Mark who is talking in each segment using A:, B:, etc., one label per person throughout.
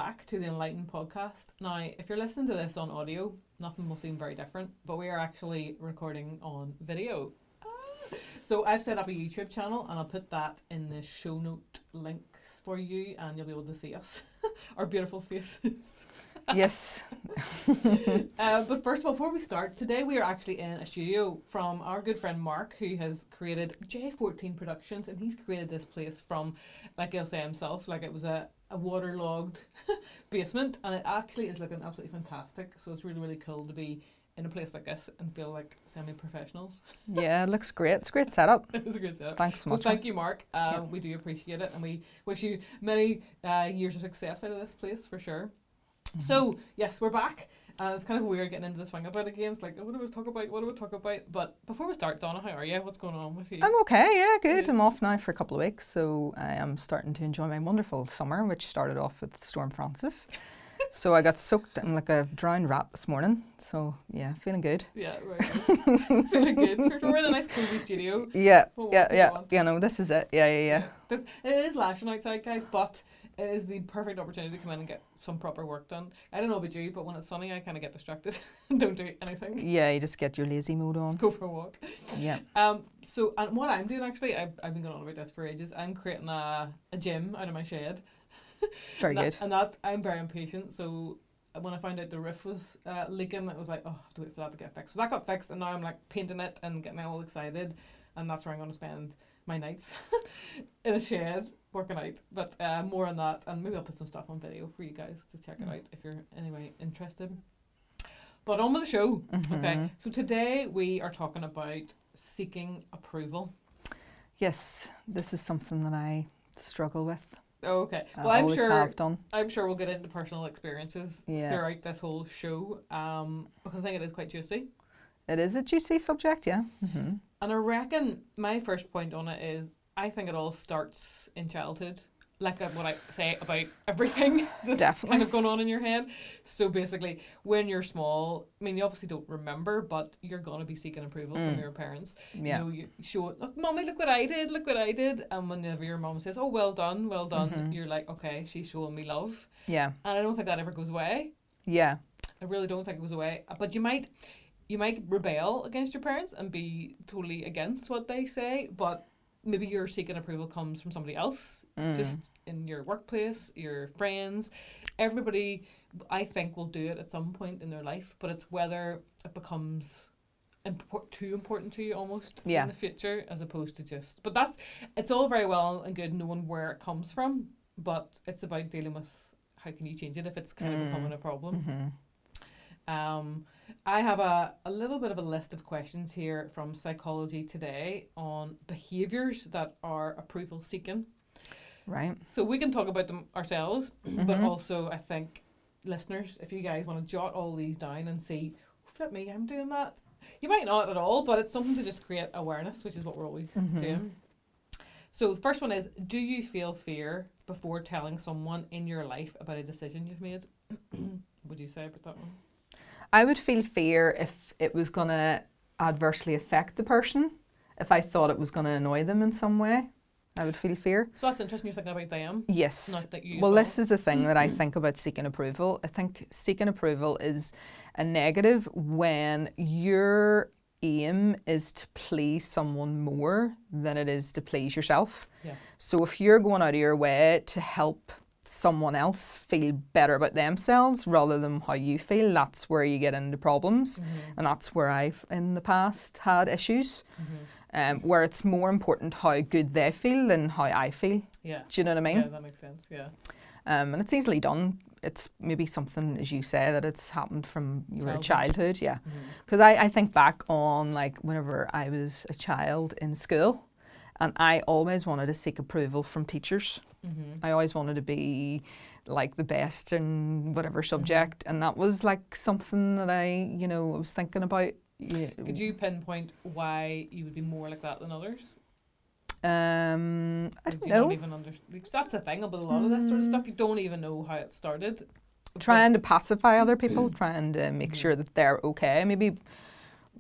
A: back to the Enlightened podcast. Now, if you're listening to this on audio, nothing will seem very different, but we are actually recording on video. So I've set up a YouTube channel and I'll put that in the show note links for you and you'll be able to see us, our beautiful faces.
B: Yes.
A: But first of all, before we start, today we are actually in a studio from our good friend Mark, who has created J14 Productions, and he's created this place from, like he'll say himself, like it was a waterlogged basement, and it actually is looking absolutely fantastic. So it's really, really cool to be in a place like this and feel like semi-professionals.
B: Yeah, it looks great. It's a great setup.
A: It's a great setup.
B: Thanks so
A: So
B: much.
A: thank you, Mark. We do appreciate it, and we wish you many years of success out of this place for sure. So, yes, we're back. It's kind of weird getting into the swing of it again. It's like, what do we talk about? What do we talk about? But before we start, Donna, how are you? What's going on with you?
B: I'm okay, yeah, good.
A: Yeah.
B: I'm off now for a couple of weeks, so I am starting to enjoy my wonderful summer, which started off with Storm Francis. So I got soaked in like a drowned rat this morning. So, yeah, feeling good.
A: Yeah, right. Good. Feeling good. So we're in a nice cozy studio.
B: Yeah,
A: Well,
B: yeah,
A: what do you
B: yeah.
A: want?
B: Yeah, no, this is it. Yeah.
A: It is lashing outside, guys, but it is the perfect opportunity to come in and get some proper work done. I don't know about you, but when it's sunny, I kind of get distracted and don't do anything.
B: Yeah, you just get your lazy mode
A: Let's
B: on.
A: go for a walk.
B: Yeah.
A: So, and what I'm doing actually, I've been going on about this for ages. I'm creating a gym out of my shed.
B: Very good.
A: And that, I'm very impatient, so when I found out the roof was leaking, it was like, oh, I have to wait for that to get fixed. So that got fixed, and now I'm like painting it and getting all excited, and that's where I'm going to spend my nights in a shed working out. But more on that, and maybe I'll put some stuff on video for you guys to check it out if you're anyway interested. But on with the show. Okay, so today we are talking about seeking approval.
B: Yes, this is something that I struggle with.
A: Okay, well
B: I
A: I'm
B: always
A: sure
B: have done.
A: we'll get into personal experiences throughout this whole show, because I think it is quite juicy.
B: It is a juicy subject, yeah.
A: And I reckon my first point on it is I think it all starts in childhood. Like what I say about everything that's
B: Definitely.
A: kind of going on in your head. So basically, when you're small, I mean, you obviously don't remember, but you're going to be seeking approval from your parents.
B: Yeah.
A: You know, you show, look, Mommy, look what I did. And whenever your mom says, oh, well done, you're like, okay, she's showing me love.
B: Yeah.
A: And I don't think that ever goes away.
B: Yeah.
A: I really don't think it goes away. But you might rebel against your parents and be totally against what they say, but maybe your seeking approval comes from somebody else, just in your workplace, your friends. Everybody, I think, will do it at some point in their life, but it's whether it becomes too important to you almost in the future, as opposed to just. But it's all very well and good knowing where it comes from, but it's about dealing with how can you change it if it's kind of becoming a problem. I have a little bit of a list of questions here from Psychology Today on behaviours that are approval seeking.
B: Right.
A: So we can talk about them ourselves, but also I think listeners, if you guys want to jot all these down and see, flip me, I'm doing that. You might not at all, but it's something to just create awareness, which is what we're always doing. So the first one is, do you feel fear before telling someone in your life about a decision you've made? What would you say about that one?
B: I would feel fear if it was going to adversely affect the person. If I thought it was going to annoy them in some way, I would feel fear.
A: So that's interesting, you're thinking about them.
B: Yes.
A: Not that you.
B: Well, this is the thing that I think about seeking approval. I think seeking approval is a negative when your aim is to please someone more than it is to please yourself.
A: Yeah.
B: So if you're going out of your way to help someone else feel better about themselves rather than how you feel, that's where you get into problems. And that's where I've in the past had issues, where it's more important how good they feel than how I feel.
A: Yeah.
B: Do you know what I mean?
A: Yeah, that makes sense. Yeah.
B: And it's easily done. It's maybe something, as you say, that it's happened from your childhood. Yeah. Because I think back on like whenever I was a child in school, and I always wanted to seek approval from teachers. I always wanted to be like the best in whatever subject, and that was like something that I was thinking about. Yeah.
A: Could you pinpoint why you would be more like that than others?
B: I don't know.
A: Not even that's the thing about a lot of this sort of stuff. You don't even know how it started.
B: Trying to pacify other people, trying to make sure that they're okay. Maybe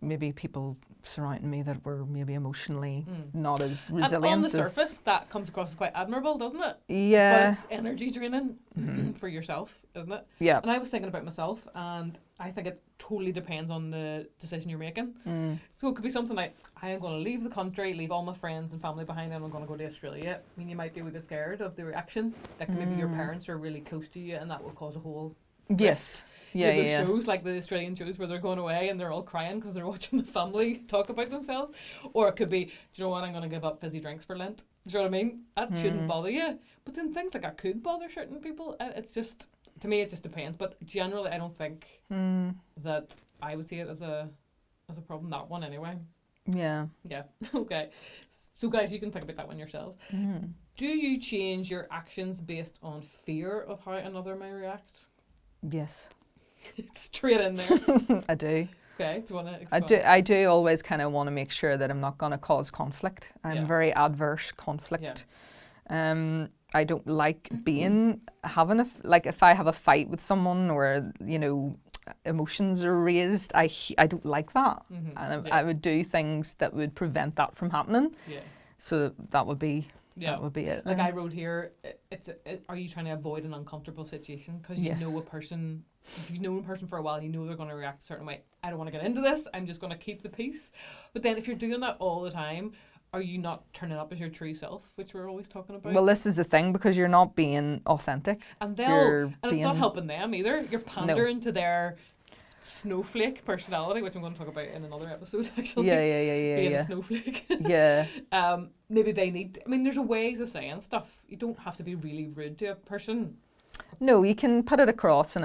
B: maybe people surrounding me that were maybe emotionally not as resilient.
A: And on the
B: as,
A: surface, that comes across as quite admirable, doesn't it?
B: Yeah.
A: But it's energy draining for yourself, isn't it?
B: Yeah.
A: And I was thinking about myself, and I think it totally depends on the decision you're making. So it could be something like, I am going to leave the country, leave all my friends and family behind, and I'm going to go to Australia. I mean, you might be a wee bit scared of the reaction. Like maybe your parents are really close to you, and that will cause a whole
B: Yes. Yeah,
A: there's
B: yeah.
A: shows like the Australian shows where they're going away and they're all crying because they're watching the family talk about themselves. Or it could be, do you know what, I'm going to give up fizzy drinks for Lent. Do you know what I mean? That shouldn't bother you. But then things like that could bother certain people. It's just, to me, it just depends. But generally, I don't think that I would see it as a problem. That one, anyway.
B: Yeah.
A: Yeah. Okay. So, guys, you can think about that one yourselves. Do you change your actions based on fear of how another may react?
B: Yes.
A: Straight in there.
B: I do.
A: Okay, do you want to explain?
B: I do always kind of want to make sure that I'm not going to cause conflict. I'm very adverse conflict.
A: Yeah.
B: I don't like having if I have a fight with someone or, you know, emotions are raised, I don't like that. And I would do things that would prevent that from happening.
A: Yeah.
B: So that would be that would be it.
A: Like I wrote here, are you trying to avoid an uncomfortable situation? Because you know a person, if you've known a person for a while, you know they're going to react a certain way. I don't want to get into this. I'm just going to keep the peace. But then if you're doing that all the time, are you not turning up as your true self, which we're always talking about?
B: Well, this is the thing, because you're not being authentic.
A: And it's not helping them either. You're pandering to their snowflake personality, which I'm going to talk about in another episode, actually.
B: Yeah.
A: Being a snowflake.
B: Yeah.
A: Maybe they need... I mean, there's ways of saying stuff. You don't have to be really rude to a person.
B: No, you can put it across in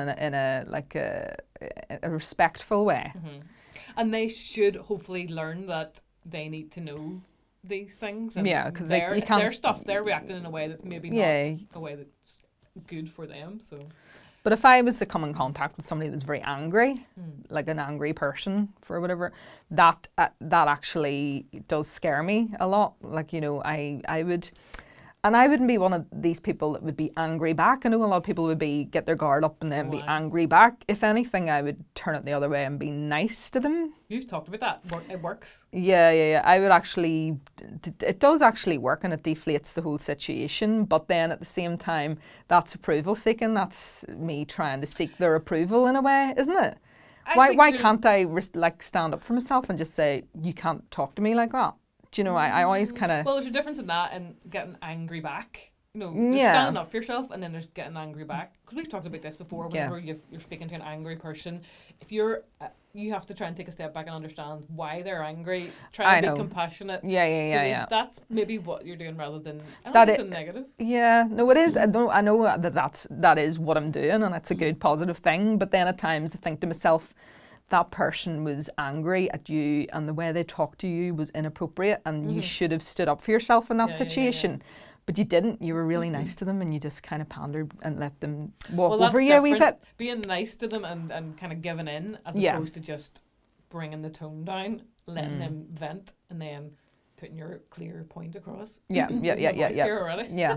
B: a respectful way.
A: And they should hopefully learn that they need to know these things. And
B: because
A: their stuff, they're reacting in a way that's maybe not a way that's good for them. So...
B: But if I was to come in contact with somebody that's very angry, like an angry person for whatever, that actually does scare me a lot. Like, you know, I would, and I wouldn't be one of these people that would be angry back. I know a lot of people would get their guard up and then be angry back. If anything, I would turn it the other way and be nice to them.
A: You've talked about that. It works.
B: Yeah. I would actually, it does actually work, and it deflates the whole situation. But then at the same time, that's approval seeking. That's me trying to seek their approval in a way, isn't it? Why can't I stand up for myself and just say, you can't talk to me like that? Do you know, I always kind of...
A: Well, there's a difference in that and getting angry back. You know, there's standing up for yourself and then there's getting angry back. Because we've talked about this before. Whenever you're speaking to an angry person, if you're... you have to try and take a step back and understand why they're angry. Try and be compassionate.
B: Yeah.
A: That's maybe what you're doing rather than... That's a negative.
B: Yeah, no, it is. I know that is what I'm doing, and it's a good positive thing. But then at times I think to myself, that person was angry at you and the way they talked to you was inappropriate, and you should have stood up for yourself in that situation. But you didn't. You were really nice to them, and you just kind of pandered and let them walk over you a wee bit.
A: Being nice to them and kind of giving in, as opposed to just bringing the tone down, letting them vent, and then putting your clear point across.
B: Yeah.
A: Here already.
B: Yeah.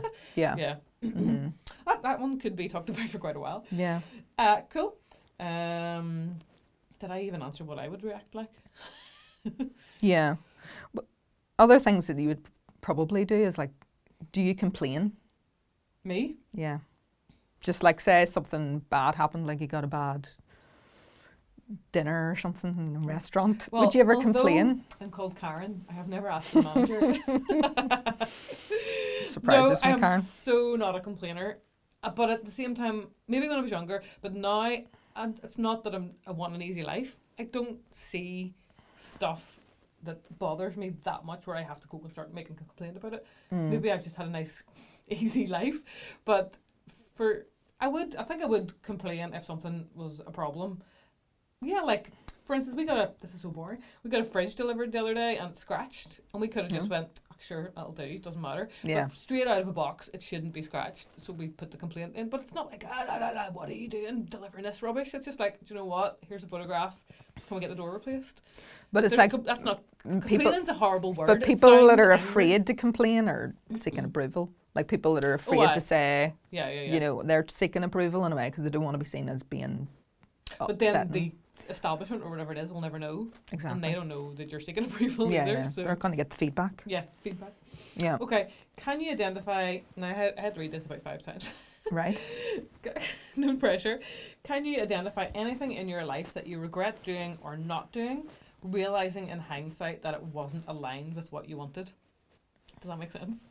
A: That one could be talked about for quite a while.
B: Yeah.
A: Cool. Did I even answer what I would react like?
B: Yeah. But other things that you would probably do is, like, do you complain?
A: Me?
B: Yeah. Just like, say something bad happened, like you got a bad dinner or something in a restaurant.
A: Well,
B: would you ever complain?
A: I'm called Karen. I have never asked the manager.
B: Surprises me, Karen.
A: I'm so not a complainer. But at the same time, maybe when I was younger, but now, and it's not that I want an easy life. I don't see stuff that bothers me that much where I have to go and start making a complaint about it. Maybe I've just had a nice, easy life. But I think I would complain if something was a problem. Yeah, like, for instance, this is so boring, we got a fridge delivered the other day and it's scratched, and we could have just went, sure, that'll do, doesn't matter.
B: Yeah.
A: But straight out of a box, it shouldn't be scratched, so we put the complaint in. But it's not like, what are you doing delivering this rubbish? It's just like, do you know what, here's a photograph, can we get the door replaced?
B: But it's like,
A: that's not, complaining's a horrible word.
B: But people that are afraid to complain are seeking approval. Like people that are afraid to say,
A: yeah.
B: you know, they're seeking approval in a way because they don't want to be seen as being upsetting.
A: But then establishment or whatever it is will never know.
B: Exactly.
A: And they don't know that you're seeking approval
B: Yeah,
A: either.
B: yeah.
A: So
B: They're going to get the feedback.
A: yeah, feedback.
B: Yeah.
A: Okay, can you identify, now I had to read this about 5 times.
B: Right.
A: No pressure. Can you identify anything in your life that you regret doing or not doing, realising in hindsight that it wasn't aligned with what you wanted? Does that make sense?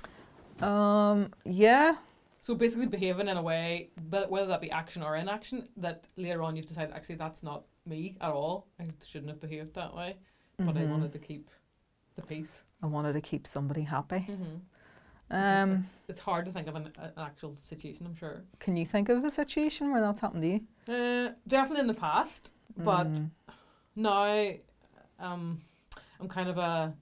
B: Yeah.
A: So basically behaving in a way, but whether that be action or inaction, that later on you've decided, actually that's not me at all. I shouldn't have behaved that way, but I wanted to keep the peace.
B: I wanted to keep somebody happy.
A: It's hard to think of an actual situation, I'm sure.
B: Can you think of a situation where that's happened to you?
A: Definitely in the past, but now I'm kind of a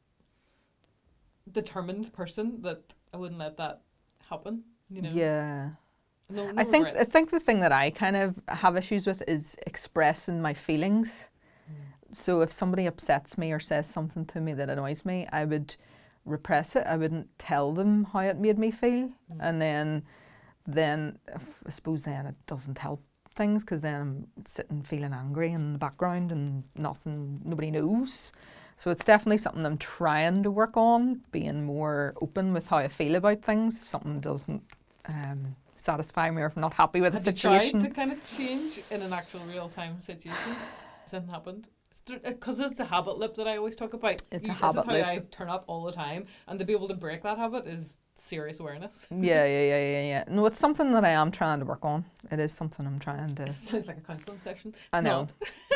A: determined person that I wouldn't let that happen. You know?
B: Yeah.
A: No
B: I
A: regrets.
B: think the thing that I kind of have issues with is expressing my feelings. So if somebody upsets me or says something to me that annoys me, I would repress it. I wouldn't tell them how it made me feel, and then I suppose then it doesn't help things, because then I'm sitting feeling angry in the background and nobody knows. So it's definitely something I'm trying to work on, being more open with how I feel about things. If something doesn't satisfy me, or if I'm not happy with a situation.
A: Have you tried to kind of change in an actual real-time situation? Has anything happened? Because it's a habit loop that I always talk about.
B: It's a habit loop.
A: This is how I turn up all the time, and to be able to break that habit is serious awareness.
B: Yeah. No, it's something that I am trying to work on. It is something I'm trying to...
A: It sounds like a counselling session.
B: I know.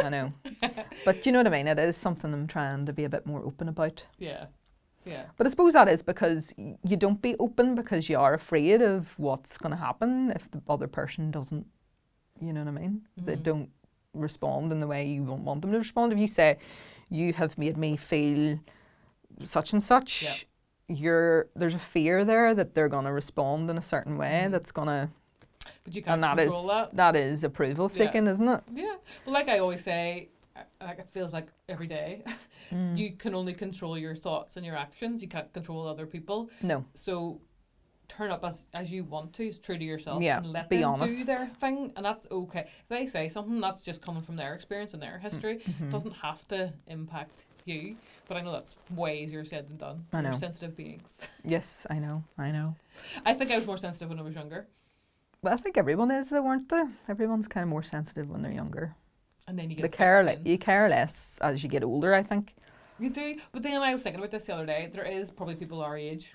B: But you know what I mean? It is something I'm trying to be a bit more open about.
A: Yeah.
B: But I suppose that is because you don't be open because you are afraid of what's going to happen if the other person doesn't, you know what I mean? They don't respond in the way you want them to respond. If you say, you have made me feel such and such, there's a fear there that they're going to respond in a certain way that's going to...
A: But you can't control that.
B: That is approval seeking, isn't it?
A: Yeah. Well, like I always say, like it feels like every day, you can only control your thoughts and your actions. You can't control other people.
B: No.
A: So turn up as you want to, is true to yourself, and let
B: be
A: them
B: honest.
A: do their thing, and that's okay. If they say something that's just coming from their experience and their history, it doesn't have to impact you. But I know that's way easier said than done.
B: I know.
A: We're sensitive beings.
B: Yes, I know.
A: I think I was more sensitive when I was younger.
B: Well, I think everyone is, though, aren't they? Everyone's kind of more sensitive when they're younger.
A: And then you get
B: you care less as you get older, I think.
A: You do, but then I was thinking about this the other day. There is probably people our age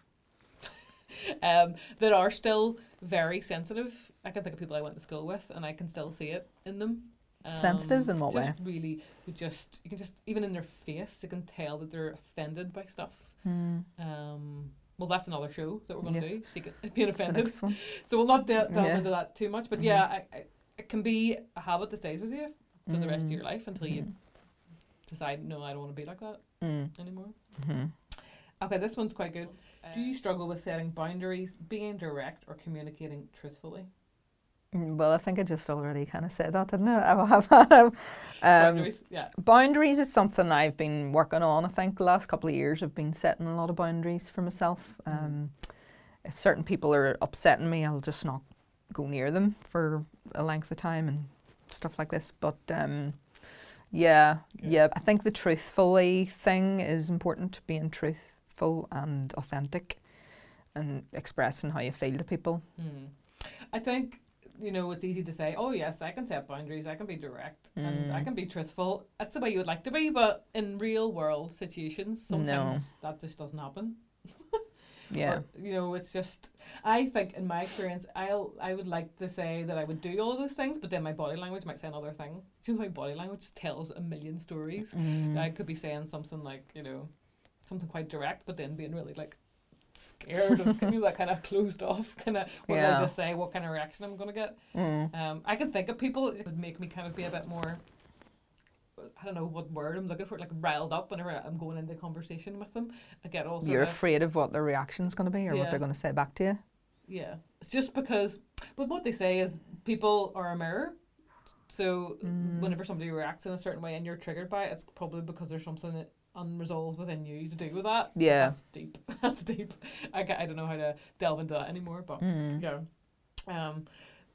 A: that are still very sensitive. I can think of people I went to school with, and I can still see it in them.
B: Sensitive in what way?
A: Really, you can just even in their face, you can tell that they're offended by stuff. Well, that's another show that we're going to do. Being offended. So we'll not delve into that too much. But it can be a habit that stays with you for the rest of your life until you decide, no, I don't want to be like that anymore. Okay, this one's quite good. Do you struggle with setting boundaries, being direct, or communicating truthfully?
B: Well, I think I just already kind of said that, didn't I?
A: Boundaries, yeah.
B: Boundaries is something I've been working on. I think the last couple of years I've been setting a lot of boundaries for myself. If certain people are upsetting me, I'll just not go near them for a length of time and stuff like this. But I think the truthfully thing is important, being truthful and authentic and expressing how you feel to people.
A: I think, it's easy to say, oh yes, I can set boundaries, I can be direct, and I can be truthful. That's the way you would like to be, but in real world situations, sometimes that just doesn't happen.
B: Yeah.
A: Or, it's just, I think in my experience, I would like to say that I would do all of those things, but then my body language might say another thing. Just my body language tells a million stories. I could be saying something like, something quite direct, but then being really like scared of that kind of closed off kind of what I just say, what kind of reaction I'm going to get. I can think of people that would make me kind of be a bit more, I don't know what word I'm looking for, like riled up whenever I'm going into conversation with them. I get all
B: You're afraid of what their reaction's going to be or what they're going to say back to you.
A: Yeah, it's just because, but what they say is people are a mirror. So whenever somebody reacts in a certain way and you're triggered by it, it's probably because there's something unresolved within you to do with that.
B: Yeah.
A: That's deep. That's deep. I don't know how to delve into that anymore, but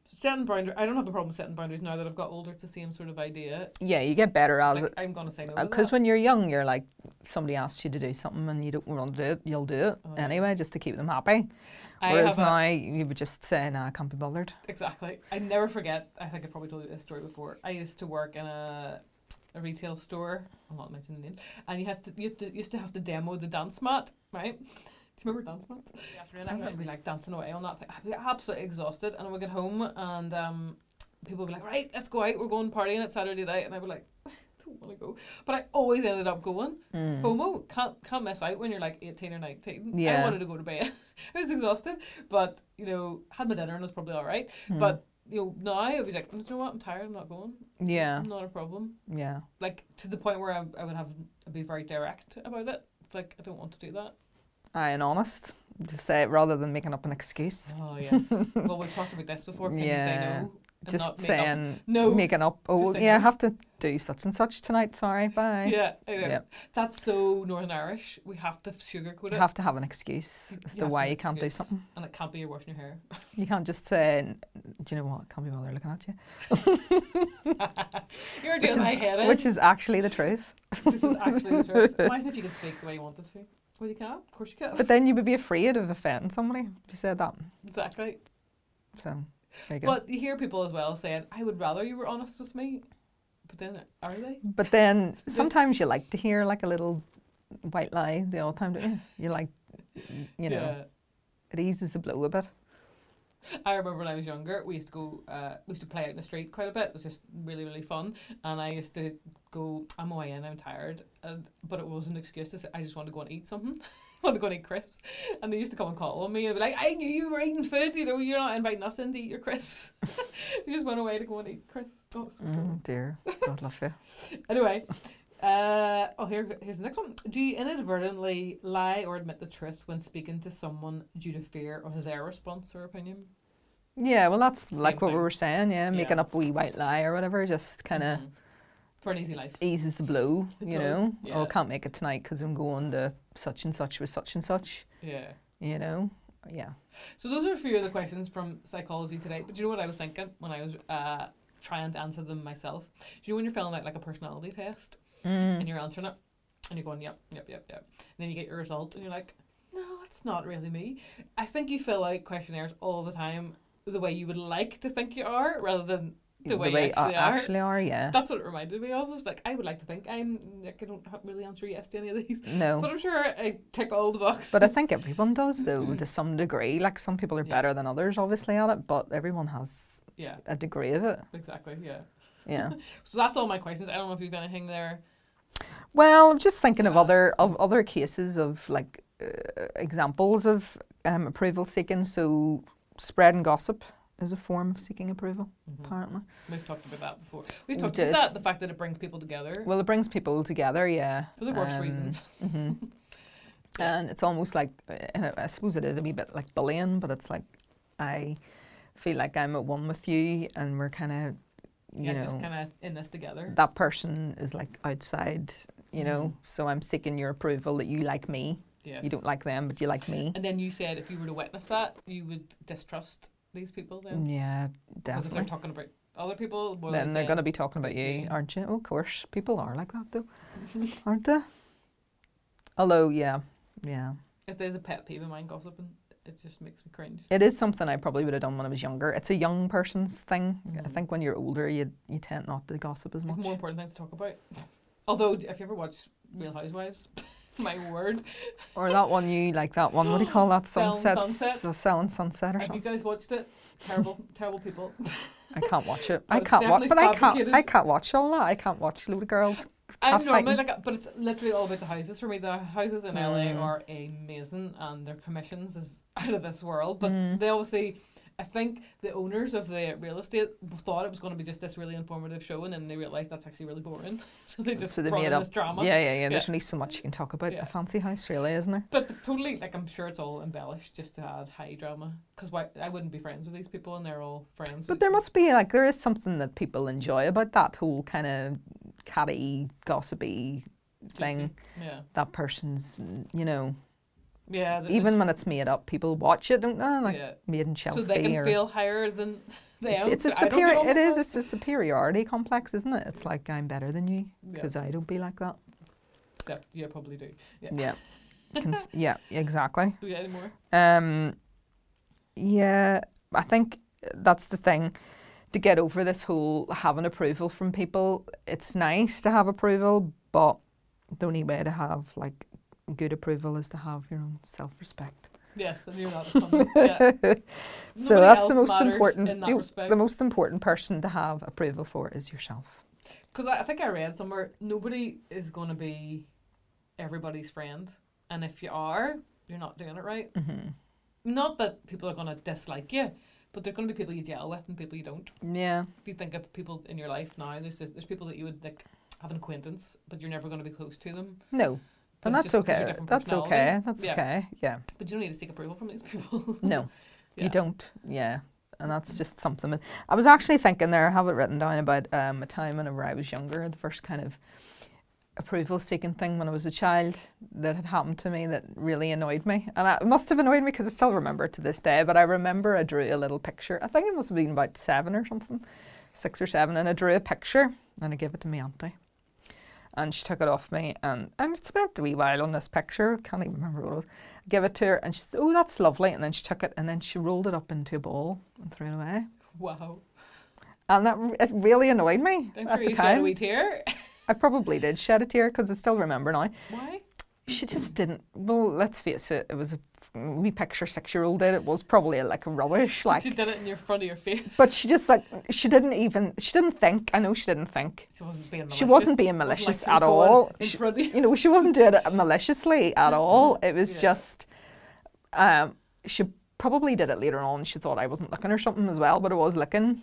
A: Setting boundaries. I don't have a problem setting boundaries now that I've got older. It's the same sort of idea.
B: Yeah, you get better
A: It's
B: as
A: like,
B: it.
A: I'm going to say no to
B: Because
A: that.
B: when you're young, you're like, somebody asks you to do something and you don't want to do it, you'll do it
A: Oh.
B: anyway, just to keep them happy.
A: I
B: Whereas
A: have a-
B: now, you would just say, nah, I can't be bothered.
A: Exactly. I never forget. I think I probably told you this story before. I used to work in a retail store. I'm not mentioning names. And you used to have to demo the dance mat, right? Do you remember dance mats? Afternoon, I would be like dancing away on that thing. I'd be absolutely exhausted, and I would get home, and people would be like, "Right, let's go out. We're going partying. It's Saturday night," and I'd be like, "I don't want to go," but I always ended up going. FOMO can't miss out when you're like 18 or 19.
B: Yeah.
A: I wanted to go to bed. I was exhausted, but had my dinner and it was probably all right. But now I'd be like, you know what? I'm tired. I'm not going.
B: Yeah.
A: Not a problem.
B: Yeah.
A: Like to the point where I'd be very direct about it. It's like I don't want to do that.
B: Aye, and honest. Just say it rather than making up an excuse.
A: Oh yes. Well, we've talked about this before. Can you say no? And
B: Just
A: not make
B: saying,
A: up? No.
B: making up,
A: Just say
B: yeah, I
A: no.
B: have to do such and such tonight, sorry, bye.
A: Yeah, I know.
B: Yep.
A: That's so Northern Irish. We have to sugarcoat
B: You
A: it,
B: have to have an excuse as
A: You
B: to
A: have
B: why
A: to
B: you
A: have
B: can't do
A: excuse.
B: something.
A: and it can't be you're washing your hair.
B: You can't just say, do you know what, I can't be bothered looking at you.
A: You're doing my head in.
B: Which is actually the truth.
A: This is actually the truth. Imagine if you could speak the way you wanted to. Well, you can. Of course you can.
B: But then you would be afraid of offending somebody if you said that.
A: Exactly.
B: So, there you go.
A: But you hear people as well saying, "I would rather you were honest with me," but then are they?
B: But then sometimes you like to hear like a little white lie the odd time, don't you? You like,
A: Yeah.
B: it eases the blow a bit.
A: I remember when I was younger, we used to go, we used to play out in the street quite a bit. It was just really, really fun. And I used to go, I'm away in, I'm tired. But it was an excuse to say, I just want to go and eat something. I want to go and eat crisps. And they used to come and call on me and be like, I knew you were eating food, you're not inviting us in to eat your crisps. We just went away to go and eat crisps. Oh, so
B: Oh dear, God love you.
A: Anyway, here's the next one. Do you inadvertently lie or admit the truth when speaking to someone due to fear of their response or opinion?
B: Yeah, well that's
A: Same
B: like what we
A: thing.
B: were saying, yeah, making
A: Yeah.
B: up a wee white lie or whatever, just kind of
A: For an easy life.
B: eases the blow,
A: It
B: you
A: does,
B: know.
A: yeah.
B: Oh, I can't make it tonight because I'm going to such and such with such and such,
A: Yeah.
B: you know. Yeah.
A: So those are a few of the questions from Psychology Today. But do you know what I was thinking when I was trying to answer them myself? Do you know when you're filling out like a personality test and you're answering it and you're going, yep. And then you get your result and you're like, no, it's not really me. I think you fill out questionnaires all the time the way you would like to think you are rather than the way you actually are.
B: Yeah.
A: That's what it reminded me of. Was like, I would like to think I'm like, I don't really answer yes to any of these.
B: No.
A: But I'm sure I tick all the boxes.
B: But I think everyone does, though, to some degree. Like, some people are
A: Yeah.
B: better than others, obviously, at it, but everyone has
A: Yeah,
B: a degree of it.
A: exactly, yeah.
B: Yeah.
A: So that's all my questions. I don't know if you've anything there.
B: Well, I'm just thinking of
A: Yeah.
B: other cases of, like, examples of approval seeking. So, spreading gossip is a form of seeking approval, apparently.
A: We've talked about that before. We've
B: We
A: talked
B: did.
A: about that, the fact that it brings people together
B: Well, it brings people together, yeah.
A: for the worst reasons. Yeah.
B: And it's almost like, I suppose it is a wee bit like bullying, but it's like, I feel like I'm at one with you and we're kind of, you
A: Yeah,
B: know,
A: just kind of in this together.
B: that person is like outside, you know, so I'm seeking your approval that you like me.
A: Yes.
B: You don't like them, but you like me.
A: And then you said if you were to witness that, you would distrust these people then?
B: Yeah,
A: Because if they're
B: definitely.
A: talking about other people, what are
B: Then
A: they
B: they're
A: saying?
B: going to be talking about
A: about
B: you,
A: you?
B: aren't you? Oh, of course, people are like that though, aren't they? Although, yeah.
A: If there's a pet peeve of mine, gossiping, it just makes me cringe.
B: It is something I probably would have done when I was younger. It's a young person's thing. I think when you're older, you tend not to gossip as
A: There's
B: much.
A: more important things to talk about. Although, if you ever watched Real Housewives, my word.
B: Or that one what do you call that?
A: Selling
B: Sunsets?
A: Sunset.
B: Selling Sunset or
A: Have you
B: something.
A: guys watched it? Terrible people.
B: I can't watch it.
A: But
B: I
A: it's
B: can't watch,
A: definitely
B: but
A: fabricated.
B: I can't watch all that. I can't watch little girls.
A: I'm
B: cat
A: normally
B: fighting.
A: like, but it's literally all about the houses for me. The houses in LA are amazing, and their commissions is out of this world. But they obviously, I think the owners of the real estate thought it was going to be just this really informative show, and then they realised that's actually really boring. So they just
B: So they
A: brought
B: made
A: in
B: up
A: this drama.
B: Yeah. There's only so much you can talk about
A: Yeah.
B: a fancy house, really, isn't there?
A: But totally, like, I'm sure it's all embellished just to add high drama. Because why I wouldn't be friends with these people, and they're all friends.
B: But there must be there is something that people enjoy about that whole kind of catty, gossipy thing.
A: Yeah.
B: That person's, you know,
A: Yeah.
B: even when it's made up, people watch it, don't they? Like
A: yeah.
B: Made in Chelsea
A: So they can
B: or
A: feel higher than them.
B: It's a
A: so I don't get
B: superior.
A: on
B: It
A: with
B: is.
A: that.
B: It's a superiority complex, isn't it? It's like I'm better than you
A: Yeah.
B: because I don't be like that.
A: Except you probably do. Yeah.
B: Yeah. Yeah. Exactly.
A: Do you get any more?
B: Yeah. I think that's the thing. To get over this whole having approval from people, it's nice to have approval, but the only way to have like good approval is to have your own self-respect.
A: Yes, and you're not funny. Yeah.
B: So
A: Nobody
B: that's
A: else
B: the most
A: matters
B: important.
A: in that respect.
B: The most important person to have approval for is yourself.
A: Because I think I read somewhere, nobody is going to be everybody's friend, and if you are, you're not doing it right.
B: Mm-hmm.
A: Not that people are going to dislike you, but there's going to be people you gel with and people you don't.
B: Yeah.
A: If you think of people in your life now, there's people that you would like have an acquaintance, but you're never going to be close to them.
B: No.
A: But
B: And
A: it's
B: that's
A: just because you're
B: okay.
A: different
B: That's okay.
A: personalities.
B: That's okay. Yeah.
A: But you don't need to seek approval from these people.
B: No,
A: Yeah.
B: you don't. Yeah. And that's just something. I was actually thinking there, I have it written down about a time whenever I was younger, the first kind of approval seeking thing when I was a child that had happened to me that really annoyed me. And it must have annoyed me because I still remember it to this day. But I remember I drew a little picture. I think it must have been about 7 or something, 6 or 7. And I drew a picture and I gave it to my auntie. And she took it off me and I spent a wee while on this picture. Can't even remember what it was. I gave it to her and she said, "Oh, that's lovely." And then she took it and then she rolled it up into a ball and threw it away.
A: Wow.
B: And it really annoyed me
A: I'm
B: at
A: sure
B: the
A: you shed a
B: time.
A: wee tear.
B: I probably did shed a tear because I still remember now.
A: Why?
B: She just didn't. Well, let's face it. It was a wee picture 6-year-old did. It was probably like a rubbish. Like,
A: She did it in your front of your face.
B: but she just she didn't think. I know she didn't think.
A: She wasn't being malicious.
B: She wasn't being
A: It wasn't
B: malicious
A: like she was
B: at
A: going
B: all.
A: in front of you.
B: You know, she wasn't doing it maliciously at all. It was
A: Yeah.
B: just, she probably did it later on. She thought I wasn't looking or something as well, but I was looking.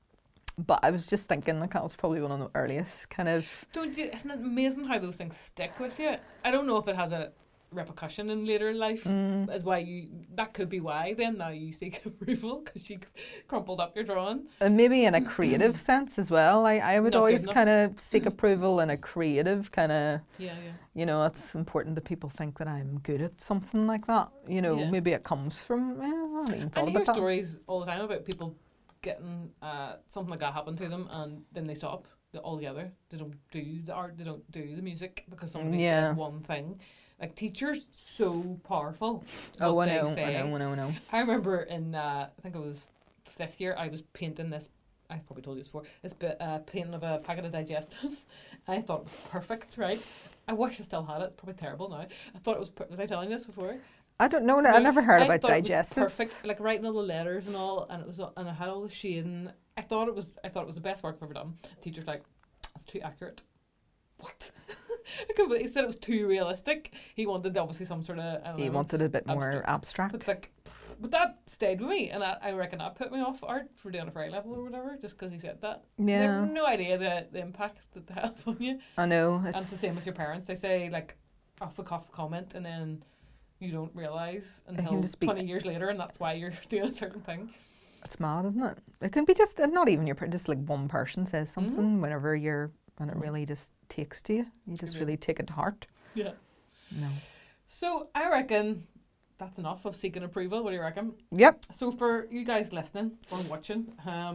B: But I was just thinking, like, that was probably one of the earliest kind of.
A: Don't you? Isn't it amazing how those things stick with you? I don't know if it has a repercussion in later life. Is why that could be why. Then now you seek approval because you crumpled up your drawing.
B: And maybe in a creative sense as well. I would
A: Not good
B: always
A: enough.
B: kind of seek approval in a creative kind of.
A: Yeah.
B: You know, it's important that people think that I'm good at something like that. You know,
A: Yeah.
B: maybe it comes from. I haven't even thought
A: And you
B: about
A: hear
B: that.
A: stories all the time about people getting something like that happen to them and then they stop altogether. They don't do the art, they don't do the music because somebody
B: Yeah.
A: said one thing. Like teachers, so powerful.
B: Oh,
A: what
B: I
A: they
B: know,
A: say.
B: I know.
A: I remember in I think it was 5th year, I was painting this. I probably told you this before. This painting of a packet of digestives. I thought it was perfect, right? I wish I still had it. Probably terrible now. I thought it was. Was I telling you this before?
B: I don't know. I never heard
A: I
B: about
A: thought it was
B: digestives.
A: perfect, like writing all the letters and all, and it was, and I had all the shading. I thought it was the best work I've ever done. Teacher's like, "That's too accurate." What? He said it was too realistic. He wanted obviously some sort of. I don't
B: You
A: know,
B: wanted a bit more abstract.
A: But it's like, but that stayed with me, and I reckon that put me off art for doing a fairy level or whatever, just because he said that. They
B: Yeah,
A: have no idea the impact that they have on you.
B: I know.
A: And it's the same with your parents. They say like off the cuff comment, and then you don't realise
B: can
A: until
B: just be-
A: 20 years later, and that's why you're doing a certain thing.
B: It's mad, isn't it? It can be just not even just like one person says something whenever and it really just takes to you. You just
A: Yeah.
B: really take it to heart.
A: Yeah.
B: No.
A: So I reckon that's enough of seeking approval. What do you reckon?
B: Yep.
A: So for you guys listening or watching,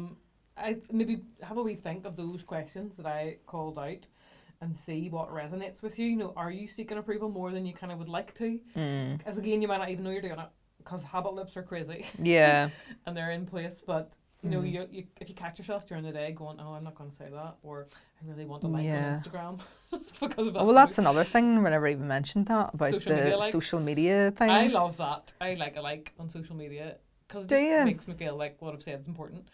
A: I maybe have a wee think of those questions that I called out and see what resonates with you. You know, are you seeking approval more than you kind of would like to? As again, you might not even know you're doing it because habit loops are crazy
B: Yeah.
A: and they're in place. But you know, you if you catch yourself during the day going, "Oh, I'm not going to say that," or "I really want to like
B: Yeah.
A: on Instagram," because of that.
B: Oh, well, that's another thing. Whenever I even mentioned that about
A: Social media
B: the
A: likes.
B: social media things.
A: I love that. I like a like on social media because it
B: Do
A: just
B: you?
A: makes me feel like what I've said is important.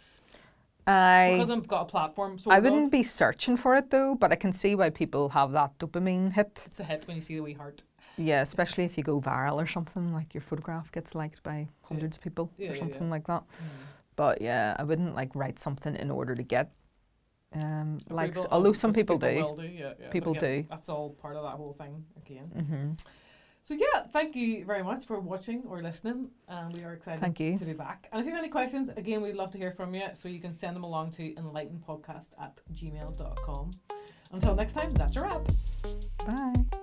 B: I
A: Because I've got a platform. So
B: I wouldn't be searching for it though, but I can see why people have that dopamine hit.
A: It's a hit when you see the wee heart.
B: Yeah, especially if you go viral or something, like your photograph gets liked by hundreds of people
A: Yeah,
B: or
A: yeah,
B: something
A: yeah.
B: like that. But yeah, I wouldn't like write something in order to get likes.
A: Approval,
B: Although some
A: which
B: people do.
A: will do. Yeah, yeah.
B: People
A: but again,
B: do.
A: That's all part of that whole thing again.
B: Mm-hmm.
A: So yeah, thank you very much for watching or listening. We are excited
B: Thank you.
A: to be back. And if you have any questions, again, we'd love to hear from you. So you can send them along to enlightenedpodcast@gmail.com. Until next time, that's a wrap.
B: Bye.